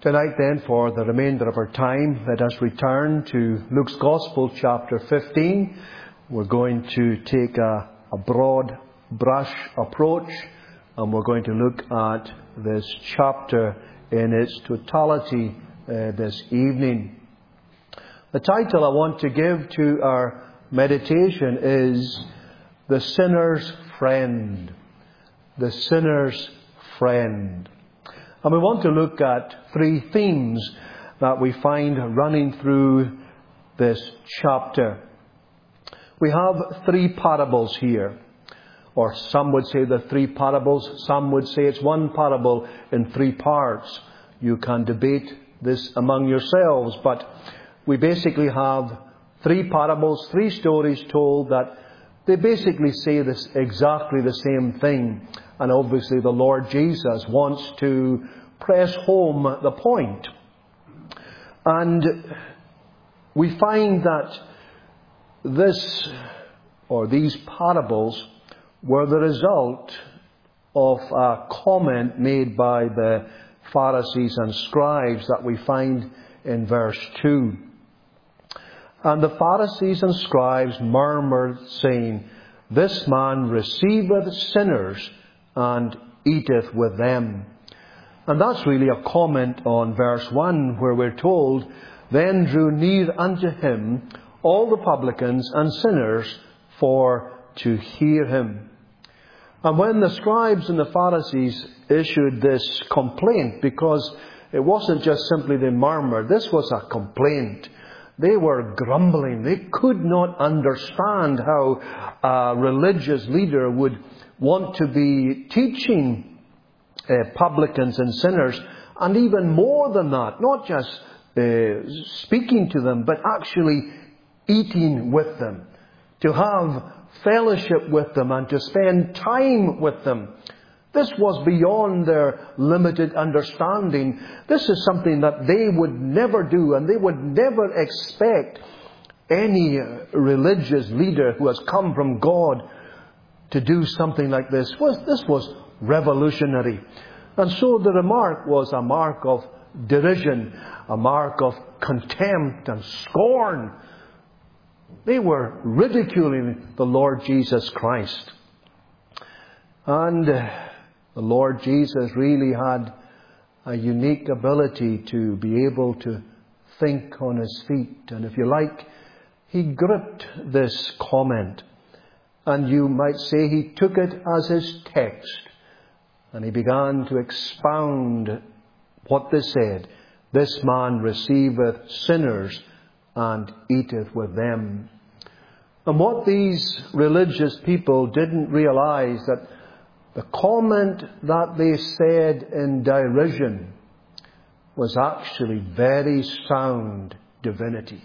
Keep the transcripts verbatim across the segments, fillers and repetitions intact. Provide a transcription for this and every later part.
Tonight then, for the remainder of our time, let us return to Luke's Gospel, chapter fifteen. We're going to take a, a broad brush approach, and we're going to look at this chapter in its totality uh, this evening. The title I want to give to our meditation is The Sinner's Friend. The Sinner's Friend. And we want to look at three themes that we find running through this chapter. We have three parables here. Or some would say the three parables. Some would say it's one parable in three parts. You can debate this among yourselves. But we basically have three parables, three stories told that they basically say this exactly the same thing. And obviously the Lord Jesus wants to press home the point. And we find that this, or these parables, were the result of a comment made by the Pharisees and scribes that we find in verse two. And the Pharisees and scribes murmured, saying, This man receiveth sinners and eateth with them. And that's really a comment on verse one, where we're told, Then drew near unto him all the publicans and sinners for to hear him. And when the scribes and the Pharisees issued this complaint, because it wasn't just simply they murmured, this was a complaint. They were grumbling. They could not understand how a religious leader would want to be teaching uh, publicans and sinners, and even more than that, not just uh, speaking to them, but actually eating with them, to have fellowship with them and to spend time with them. This was beyond their limited understanding. This is something that they would never do, and they would never expect any religious leader who has come from God to do something like this. This was revolutionary. And so the remark was a mark of derision, a mark of contempt and scorn. They were ridiculing the Lord Jesus Christ. And the Lord Jesus really had a unique ability to be able to think on his feet. And if you like, he gripped this comment. And you might say he took it as his text. And he began to expound what they said. This man receiveth sinners and eateth with them. And what these religious people didn't realize, that the comment that they said in derision was actually very sound divinity.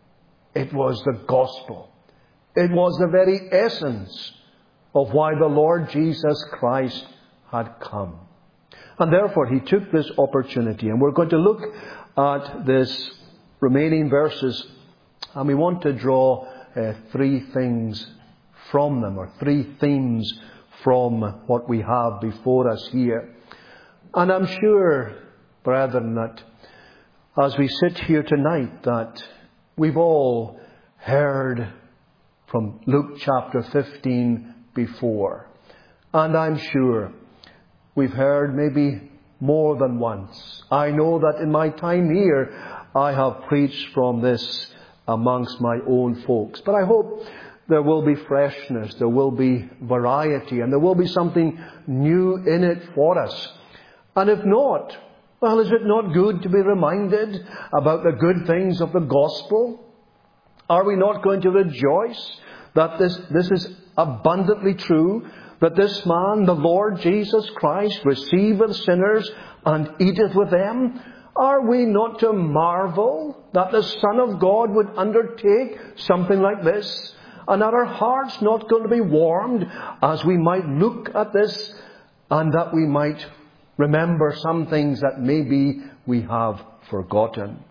It was the gospel. It was the very essence of why the Lord Jesus Christ had come. And therefore he took this opportunity. And we're going to look at this remaining verses. And we want to draw uh, three things from them, or three themes from what we have before us here. And I'm sure, brethren, that as we sit here tonight, that we've all heard from Luke chapter fifteen before. And I'm sure we've heard maybe more than once. I know that in my time here, I have preached from this amongst my own folks. But I hope there will be freshness, there will be variety, and there will be something new in it for us. And if not, well, is it not good to be reminded about the good things of the gospel? Are we not going to rejoice that this, this is abundantly true, that this man, the Lord Jesus Christ, receiveth sinners and eateth with them? Are we not to marvel that the Son of God would undertake something like this? And are our hearts not going to be warmed as we might look at this, and that we might remember some things that maybe we have forgotten?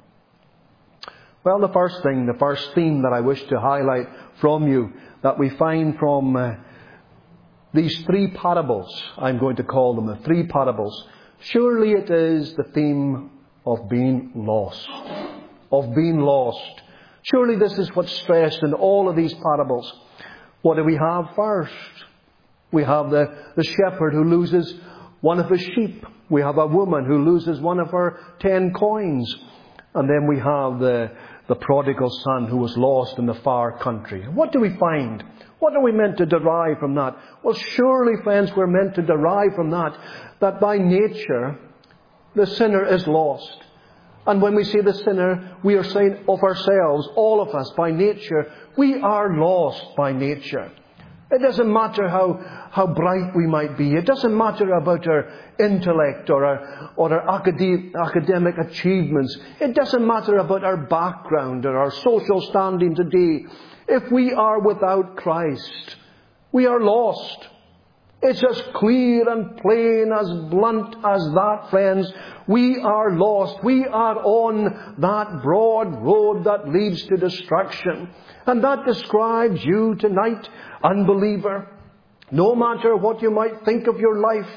Well, the first thing, the first theme that I wish to highlight from you, that we find from uh, these three parables, I'm going to call them the three parables. Surely it is the theme of being lost. Of being lost. Surely this is what's stressed in all of these parables. What do we have first? We have the, the shepherd who loses one of his sheep. We have a woman who loses one of her ten coins. And then we have the, the prodigal son who was lost in the far country. What do we find? What are we meant to derive from that? Well, surely, friends, we're meant to derive from that that by nature the sinner is lost. And when we say the sinner, we are saying of ourselves, all of us, by nature, we are lost by nature. It doesn't matter how, how bright we might be. It doesn't matter about our intellect or our, or our academic, academic achievements. It doesn't matter about our background or our social standing today. If we are without Christ, we are lost. It's as clear and plain, as blunt as that, friends. We are lost. We are on that broad road that leads to destruction. And that describes you tonight, unbeliever. No matter what you might think of your life,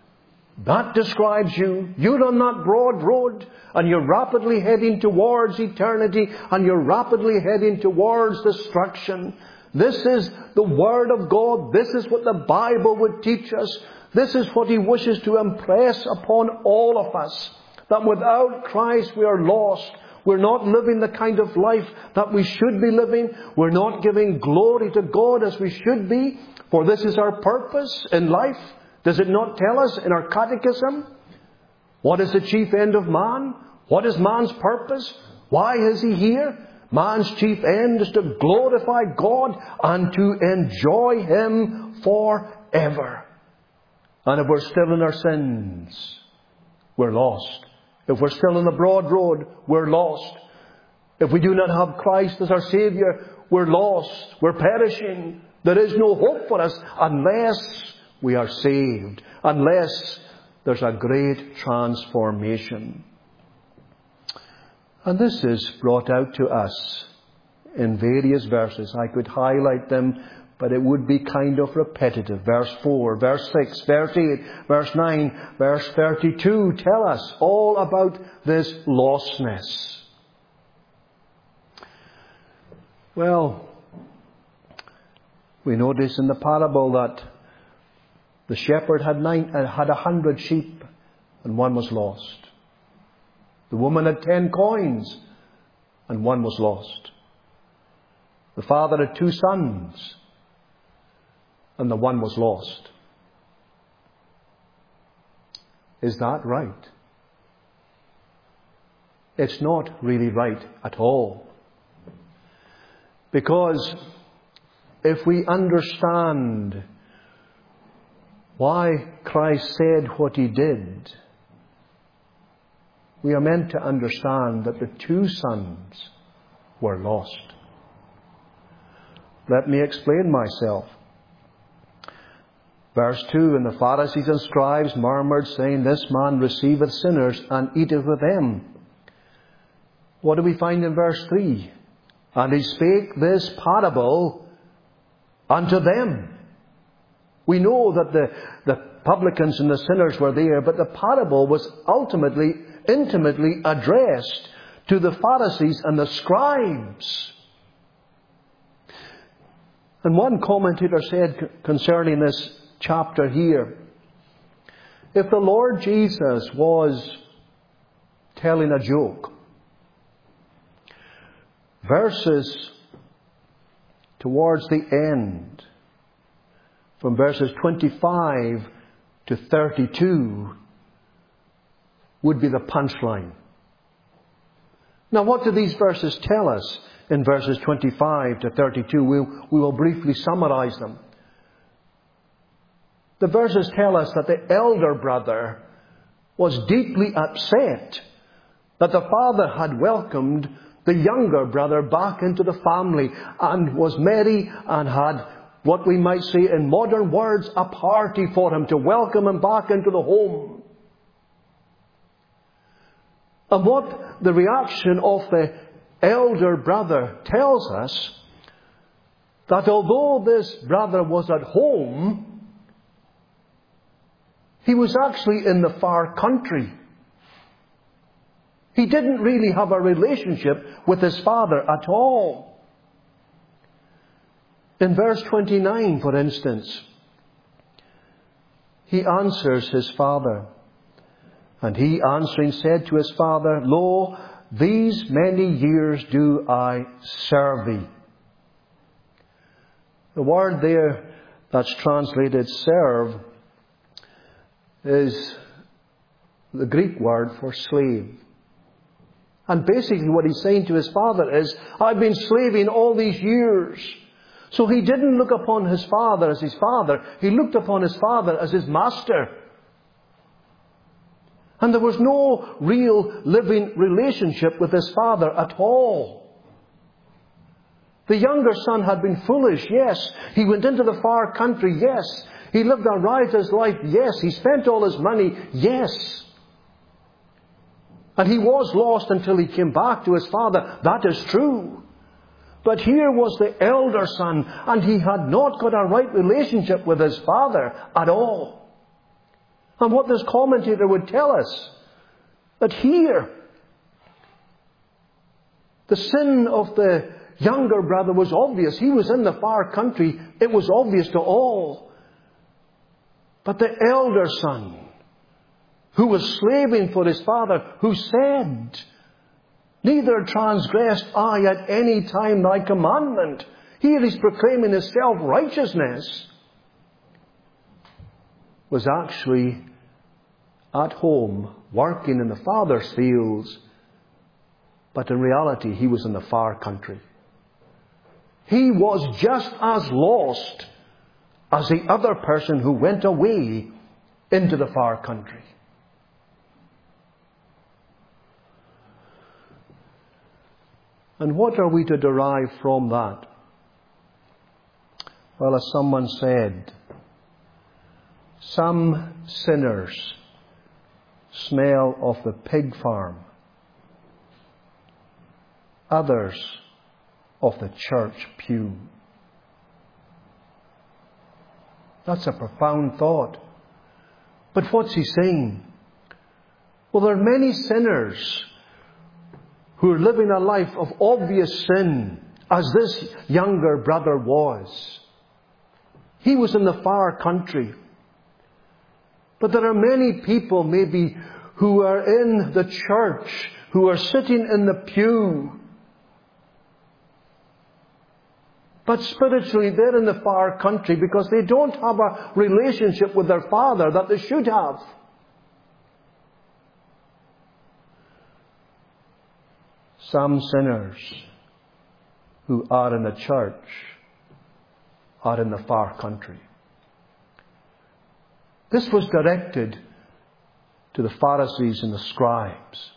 that describes you. You're on that broad road and you're rapidly heading towards eternity and you're rapidly heading towards destruction. This is the Word of God. This is what the Bible would teach us. This is what He wishes to impress upon all of us. That without Christ we are lost. We're not living the kind of life that we should be living. We're not giving glory to God as we should be. For this is our purpose in life. Does it not tell us in our catechism? What is the chief end of man? What is man's purpose? Why is he here? Man's chief end is to glorify God and to enjoy Him forever. And if we're still in our sins, we're lost. If we're still on the broad road, we're lost. If we do not have Christ as our Saviour, we're lost. We're perishing. There is no hope for us unless we are saved. Unless there's a great transformation. And this is brought out to us in various verses. I could highlight them, but it would be kind of repetitive. Verse four, verse six, verse eight, verse nine, verse thirty-two tell us all about this lostness. Well, we notice in the parable that the shepherd had nine, had a hundred sheep and one was lost. The woman had ten coins and one was lost. The father had two sons and the one was lost. Is that right? It's not really right at all. Because if we understand why Christ said what He did, we are meant to understand that the two sons were lost. Let me explain myself. Verse two, and the Pharisees and scribes murmured, saying, This man receiveth sinners and eateth with them. What do we find in verse three? And He spake this parable unto them. We know that the, the publicans and the sinners were there, but the parable was ultimately intimately addressed to the Pharisees and the scribes. And one commentator said concerning this chapter here, if the Lord Jesus was telling a joke, verses towards the end, from verses twenty-five to thirty-two, would be the punchline. Now, what do these verses tell us in verses twenty-five to thirty-two? We'll, we will briefly summarize them. The verses tell us that the elder brother was deeply upset that the father had welcomed the younger brother back into the family and was merry and had, what we might say in modern words, a party for him to welcome him back into the home. And what the reaction of the elder brother tells us, that although this brother was at home, he was actually in the far country. He didn't really have a relationship with his father at all. In verse twenty-nine, for instance, he answers his father. And he answering said to his father, Lo, these many years do I serve thee. The word there that's translated serve is the Greek word for slave. And basically what he's saying to his father is, I've been slaving all these years. So he didn't look upon his father as his father. He looked upon his father as his master. And there was no real living relationship with his father at all. The younger son had been foolish, yes. He went into the far country, yes. He lived a riotous life, yes. He spent all his money, yes. And he was lost until he came back to his father. That is true. But here was the elder son, and he had not got a right relationship with his father at all. And what this commentator would tell us, that here, the sin of the younger brother was obvious. He was in the far country. It was obvious to all. But the elder son, who was slaving for his father, who said, Neither transgressed I at any time thy commandment. Here he's proclaiming his self-righteousness. Was actually at home working in the father's fields, but in reality he was in the far country. He was just as lost as the other person who went away into the far country. And what are we to derive from that? Well, as someone said, some sinners smell of the pig farm, others of the church pew. That's a profound thought. But what's he saying? Well, there are many sinners who are living a life of obvious sin, as this younger brother was. He was in the far country. But there are many people maybe who are in the church, who are sitting in the pew. But spiritually they're in the far country because they don't have a relationship with their father that they should have. Some sinners who are in the church are in the far country. This was directed to the Pharisees and the scribes.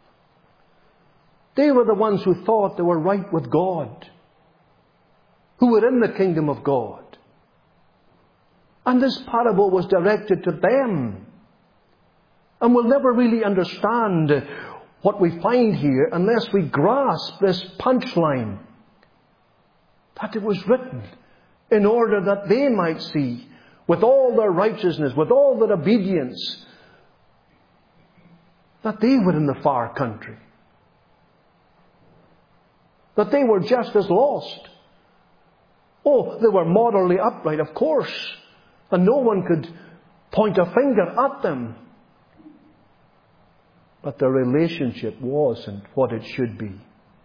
They were the ones who thought they were right with God, who were in the kingdom of God. And this parable was directed to them. And we'll never really understand what we find here unless we grasp this punchline, that it was written in order that they might see, with all their righteousness, with all their obedience, that they were in the far country, that they were just as lost. Oh, they were morally upright, of course, and no one could point a finger at them. But their relationship wasn't what it should be.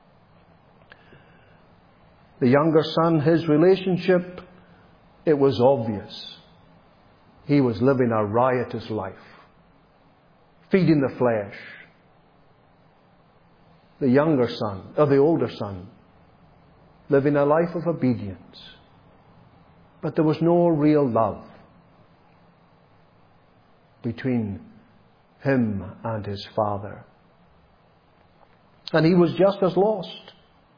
The younger son, his relationship, it was obvious. He was living a riotous life, feeding the flesh. The younger son, or the older son, living a life of obedience. But there was no real love between him and his father. And he was just as lost.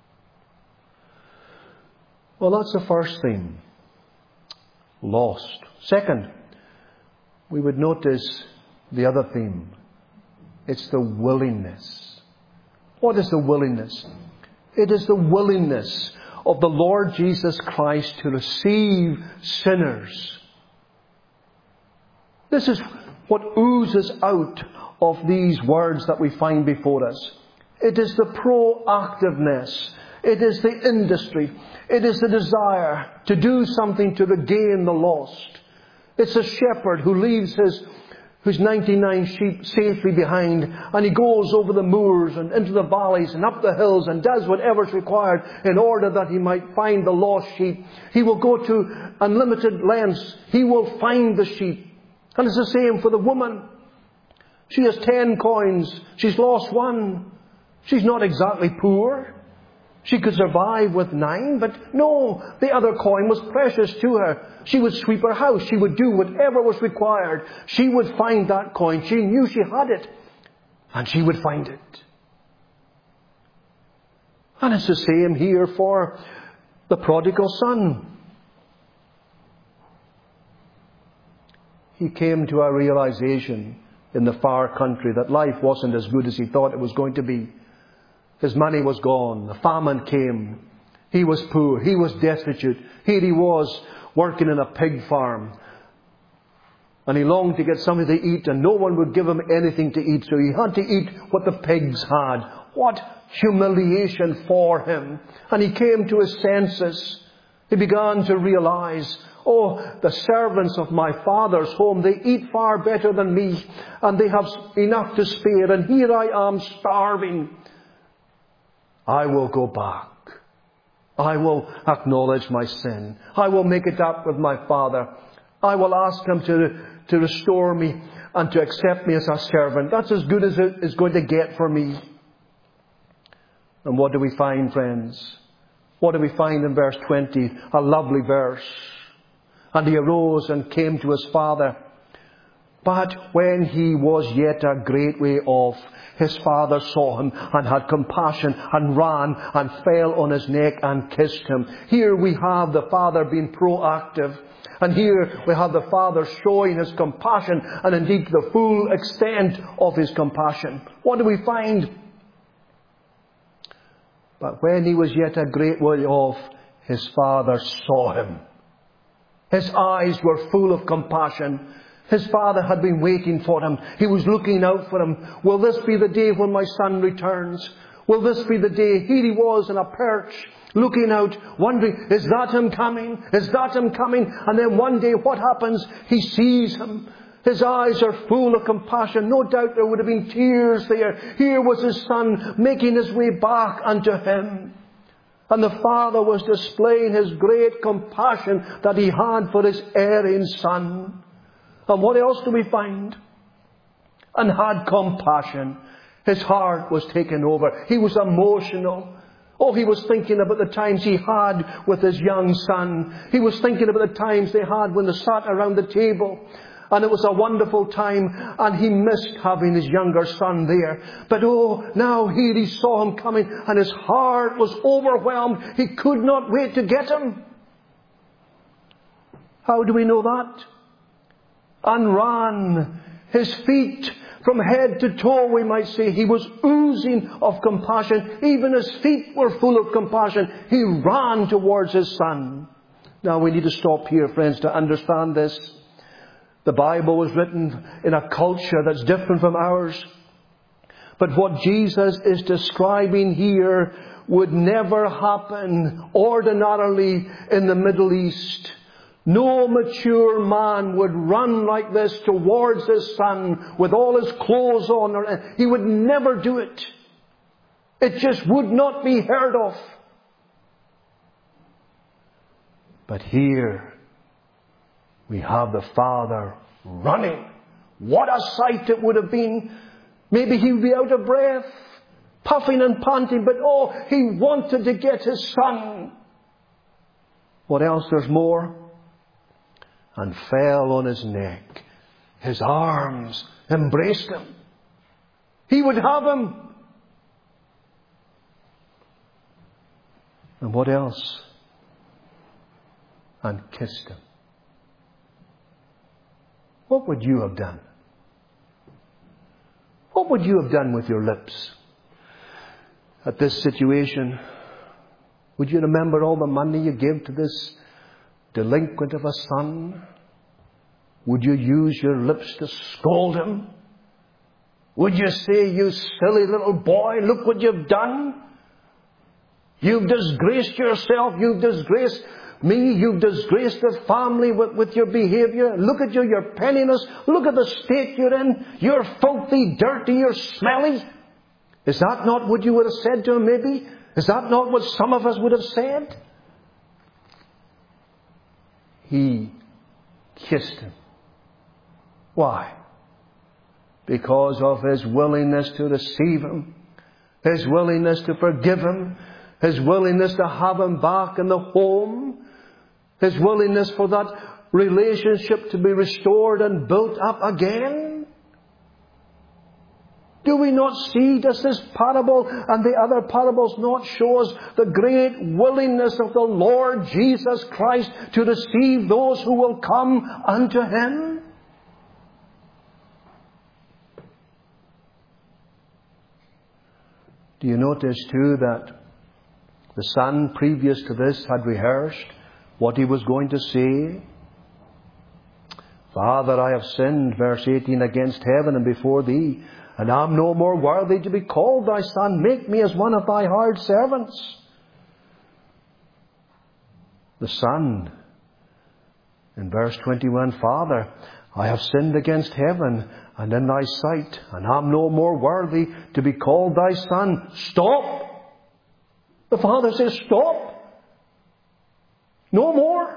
Well, that's the first theme. Lost. Second, we would notice the other theme. It's the willingness. What is the willingness? It is the willingness of the Lord Jesus Christ to receive sinners. This is what oozes out of these words that we find before us. It is the proactiveness. It is the industry. It is the desire to do something to regain the lost. It's a shepherd who leaves his, his ninety-nine sheep safely behind, and he goes over the moors and into the valleys and up the hills and does whatever is required in order that he might find the lost sheep. He will go to unlimited lengths. He will find the sheep. And it's the same for the woman. She has ten coins. She's lost one. She's not exactly poor. She could survive with nine, but no, the other coin was precious to her. She would sweep her house. She would do whatever was required. She would find that coin. She knew she had it, and she would find it. And it's the same here for the prodigal son. He came to a realization in the far country that life wasn't as good as he thought it was going to be. His money was gone. The famine came. He was poor. He was destitute. Here he was working in a pig farm. And he longed to get something to eat, and no one would give him anything to eat. So he had to eat what the pigs had. What humiliation for him. And he came to his senses. He began to realize, oh, the servants of my father's home, they eat far better than me. And they have enough to spare. And here I am starving. I will go back. I will acknowledge my sin. I will make it up with my Father. I will ask Him to, to restore me and to accept me as a servant. That's as good as it is going to get for me. And what do we find, friends? What do we find in verse twenty? A lovely verse. And he arose and came to his father. But when he was yet a great way off, his father saw him and had compassion and ran and fell on his neck and kissed him. Here we have the father being proactive. And here we have the father showing his compassion and indeed the full extent of his compassion. What do we find? But when he was yet a great way off, his father saw him. His eyes were full of compassion. His father had been waiting for him. He was looking out for him. Will this be the day when my son returns? Will this be the day? Here he was in a perch, looking out, wondering, is that him coming? Is that him coming? And then one day what happens? He sees him. His eyes are full of compassion. No doubt there would have been tears there. Here was his son making his way back unto him. And the father was displaying his great compassion that he had for his erring son. And what else do we find? And had compassion. His heart was taken over. He was emotional. Oh, he was thinking about the times he had with his young son. He was thinking about the times they had when they sat around the table. And it was a wonderful time. And he missed having his younger son there. But oh, now here he saw him coming. And his heart was overwhelmed. He could not wait to get him. How do we know that? And ran. His feet from head to toe, we might say. He was oozing of compassion. Even his feet were full of compassion. He ran towards his son. Now we need to stop here, friends, to understand this. The Bible was written in a culture that's different from ours. But what Jesus is describing here would never happen ordinarily in the Middle East. No mature man would run like this towards his son with all his clothes on. He would never do it. It just would not be heard of. But here we have the father running. What a sight it would have been. Maybe he would be out of breath, puffing and panting, but oh, he wanted to get his son. What else? There's more. And fell on his neck. His arms embraced him. He would have him. And what else? And kissed him. What would you have done? What would you have done with your lips at this situation? Would you remember all the money you gave to this delinquent of a son? Would you use your lips to scold him? Would you say, you silly little boy, look what you've done? You've disgraced yourself. You've disgraced me. You've disgraced the family with, with your behavior. Look at you, your penniness. Look at the state you're in. You're filthy, dirty, you're smelly. Is that not what you would have said to him, maybe? Is that not what some of us would have said? He kissed him. Why? Because of his willingness to receive him, his willingness to forgive him, his willingness to have him back in the home, his willingness for that relationship to be restored and built up again. Do we not see, does this parable and the other parables not show us the great willingness of the Lord Jesus Christ to receive those who will come unto him? Do you notice too that the son previous to this had rehearsed what he was going to say? Father, I have sinned, verse eighteen, against heaven and before thee, and am no more worthy to be called thy son. Make me as one of thy hired servants. The son, in verse twenty-one, Father, I have sinned against heaven and in thy sight, and am no more worthy to be called thy son. Stop! The father says, stop! No more.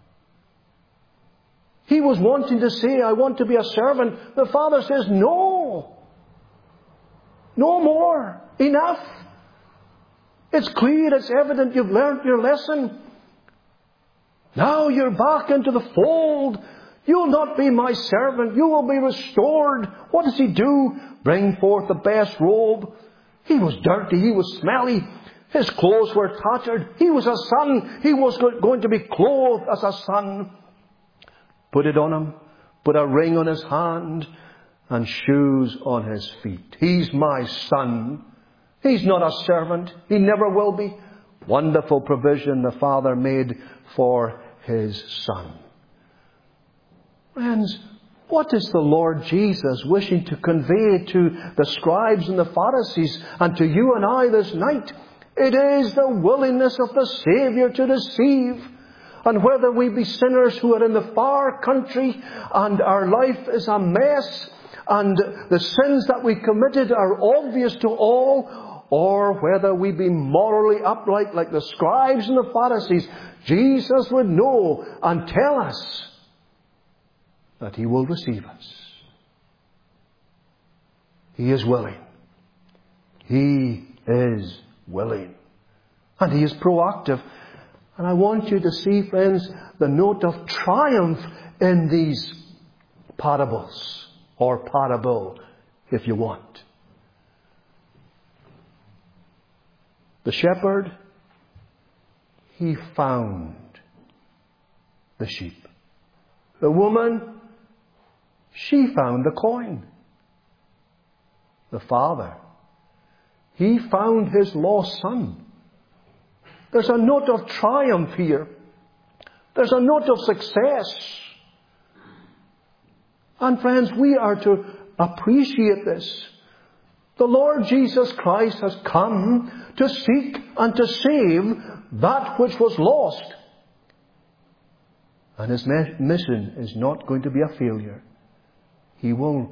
He was wanting to say, I want to be a servant. The father says, no. No more. Enough. It's clear, it's evident, you've learnt your lesson. Now you're back into the fold. You'll not be my servant. You will be restored. What does he do? Bring forth the best robe. He was dirty. He was smelly. His clothes were tattered. He was a son. He was going to be clothed as a son. Put it on him. Put a ring on his hand and shoes on his feet. He's my son. He's not a servant. He never will be. Wonderful provision the Father made for his son. Friends, what is the Lord Jesus wishing to convey to the scribes and the Pharisees and to you and I this night? It is the willingness of the Saviour to receive. And whether we be sinners who are in the far country and our life is a mess and the sins that we committed are obvious to all, or whether we be morally upright like the scribes and the Pharisees, Jesus would know and tell us that he will receive us. He is willing. He is willing. And he is proactive. And I want you to see, friends, the note of triumph in these parables, or parable, if you want. The shepherd, he found the sheep. The woman, she found the coin. The father, he found his lost son. There's a note of triumph here. There's a note of success. And friends, we are to appreciate this. The Lord Jesus Christ has come to seek and to save that which was lost. And his mission is not going to be a failure. He will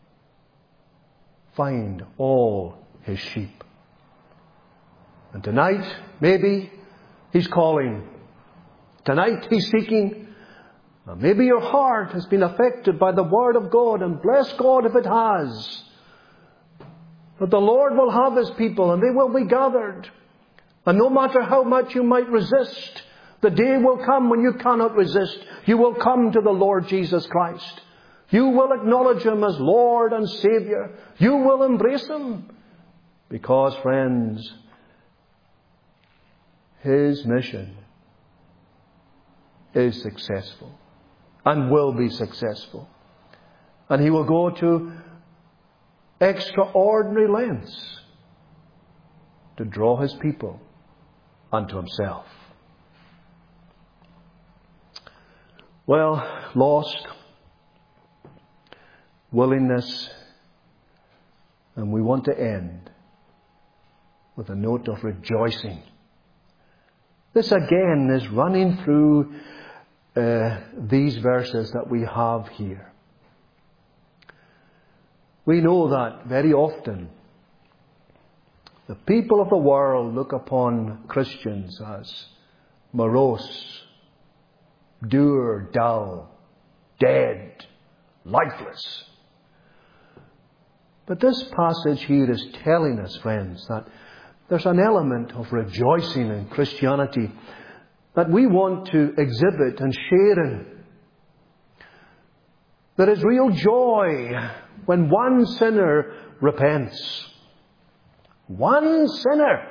find all his sheep. And tonight, maybe he's calling. Tonight he's seeking. Maybe your heart has been affected by the Word of God, and bless God if it has. But the Lord will have his people and they will be gathered. And no matter how much you might resist, the day will come when you cannot resist. You will come to the Lord Jesus Christ. You will acknowledge him as Lord and Saviour. You will embrace him. Because, friends, his mission is successful and will be successful. And he will go to extraordinary lengths to draw his people unto himself. Well, lost, willingness, and we want to end with a note of rejoicing. This again is running through uh, these verses that we have here. We know that very often the people of the world look upon Christians as morose, dour, dull, dead, lifeless. But this passage here is telling us, friends, that there's an element of rejoicing in Christianity that we want to exhibit and share in. There is real joy when one sinner repents. One sinner.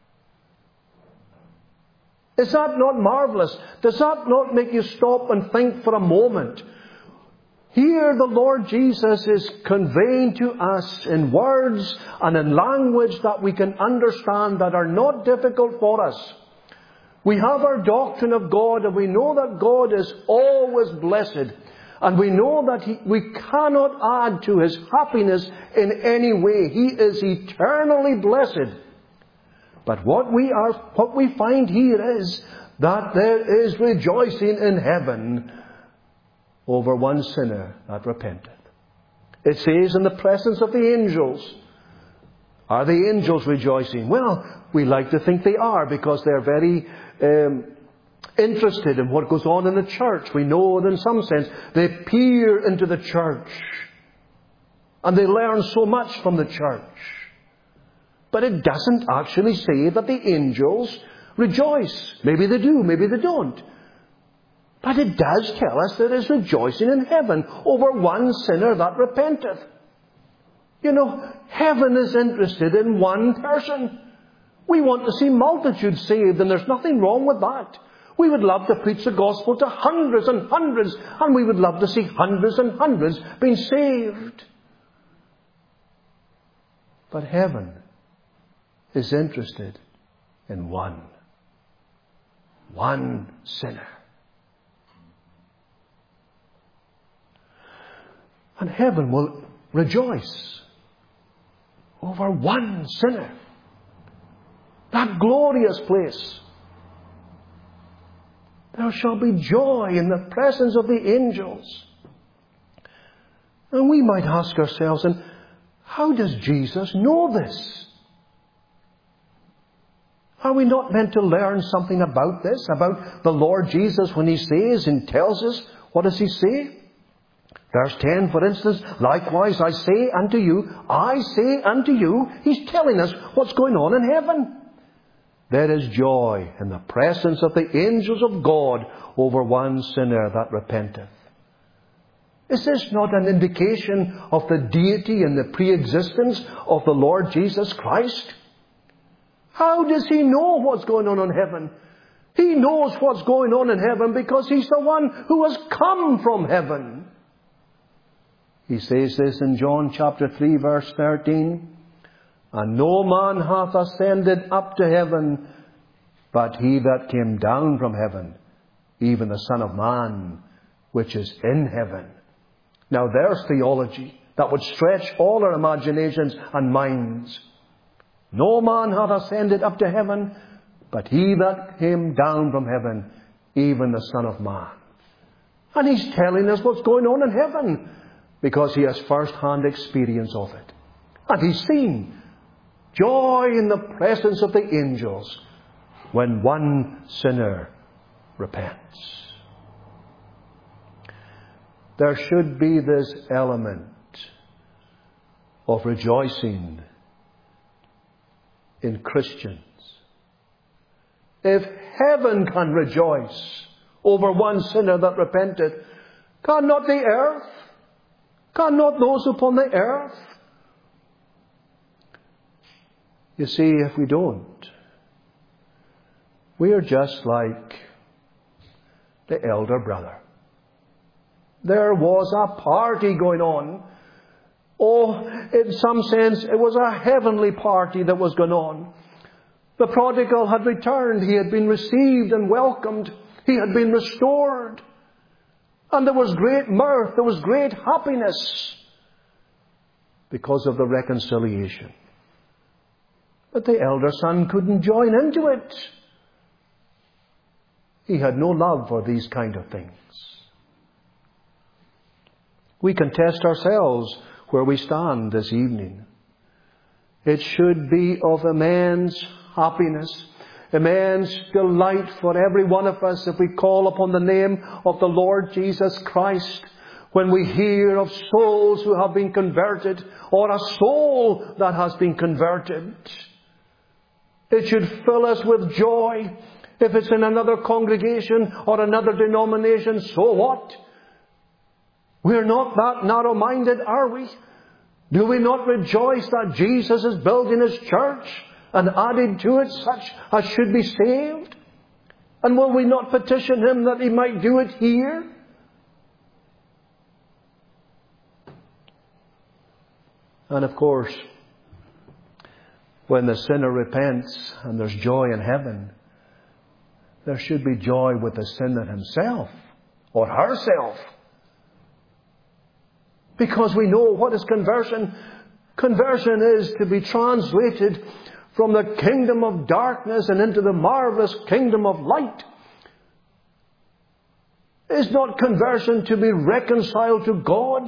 Is that not marvelous? Does that not make you stop and think for a moment? Here the Lord Jesus is conveying to us in words and in language that we can understand that are not difficult for us. We have our doctrine of God, and we know that God is always blessed. And we know that he, we cannot add to His happiness in any way. He is eternally blessed. But what we are, what we find here is that there is rejoicing in heaven over one sinner that repenteth. It says in the presence of the angels. Are the angels rejoicing? Well, we like to think they are, because they're very um, interested in what goes on in the church. We know that in some sense they peer into the church and they learn so much from the church. But it doesn't actually say that the angels rejoice. Maybe they do, maybe they don't. But it does tell us there is rejoicing in heaven over one sinner that repenteth. You know, heaven is interested in one person. We want to see multitudes saved, and there's nothing wrong with that. We would love to preach the gospel to hundreds and hundreds, and we would love to see hundreds and hundreds being saved. But heaven is interested in one. One sinner. And heaven will rejoice over one sinner. That glorious place. There shall be joy in the presence of the angels. And we might ask ourselves, and how does Jesus know this? Are we not meant to learn something about this, about the Lord Jesus when He says and tells us? What does He say? Verse ten, for instance, likewise I say unto you, I say unto you, He's telling us what's going on in heaven. There is joy in the presence of the angels of God over one sinner that repenteth. Is this not an indication of the deity and the pre-existence of the Lord Jesus Christ? How does He know what's going on in heaven? He knows what's going on in heaven because He's the one who has come from heaven. He says this in John chapter three verse thirteen. And no man hath ascended up to heaven, but He that came down from heaven, even the Son of Man, which is in heaven. Now there's theology that would stretch all our imaginations and minds. No man hath ascended up to heaven, but He that came down from heaven, even the Son of Man. And He's telling us what's going on in heaven, because He has first-hand experience of it. And He's seen joy in the presence of the angels when one sinner repents. There should be this element of rejoicing in Christians. If heaven can rejoice over one sinner that repented, cannot the earth? Cannot those upon the earth? You see, if we don't, we are just like the elder brother. There was a party going on. Oh, in some sense, it was a heavenly party that was going on. The prodigal had returned. He had been received and welcomed. He had been restored. And there was great mirth. There was great happiness. because of the reconciliation. But the elder son couldn't join into it. He had no love for these kind of things. We can test ourselves where we stand this evening. It should be of immense happiness, immense delight for every one of us if we call upon the name of the Lord Jesus Christ, when we hear of souls who have been converted, or a soul that has been converted. It should fill us with joy. If it's in another congregation or another denomination, so what? We're not that narrow-minded, are we? Do we not rejoice that Jesus is building His church and adding to it such as should be saved? And will we not petition Him that He might do it here? And of course, when the sinner repents and there's joy in heaven, there should be joy with the sinner himself or herself. Because we know what is conversion. Conversion is to be translated from the kingdom of darkness and into the marvelous kingdom of light. Is not conversion to be reconciled to God?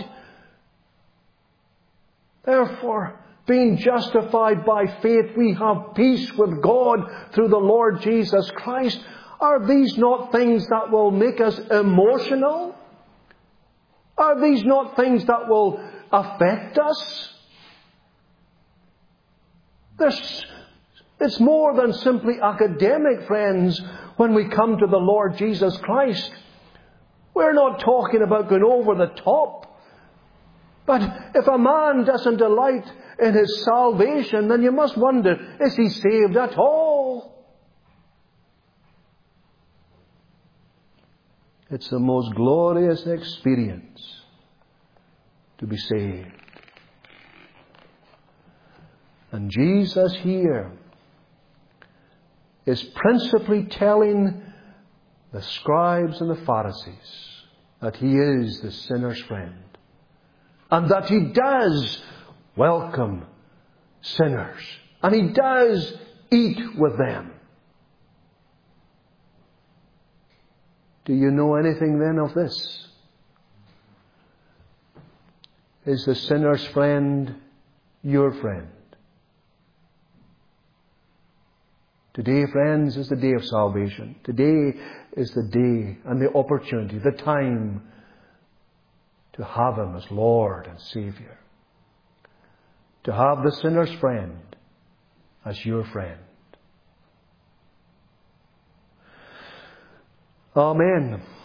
Therefore, being justified by faith, we have peace with God through the Lord Jesus Christ. Are these not things that will make us emotional? Are these not things that will affect us? There's, it's more than simply academic, friends, when we come to the Lord Jesus Christ. We're not talking about going over the top. But if a man doesn't delight in his salvation, then you must wonder, is he saved at all? It's the most glorious experience to be saved. And Jesus here is principally telling the scribes and the Pharisees that He is the sinner's friend. And that He does welcome sinners. And He does eat with them. Do you know anything then of this? Is the sinner's friend your friend? Today, friends, is the day of salvation. Today is the day and the opportunity, the time to have Him as Lord and Savior. To have the sinner's friend as your friend. Amen.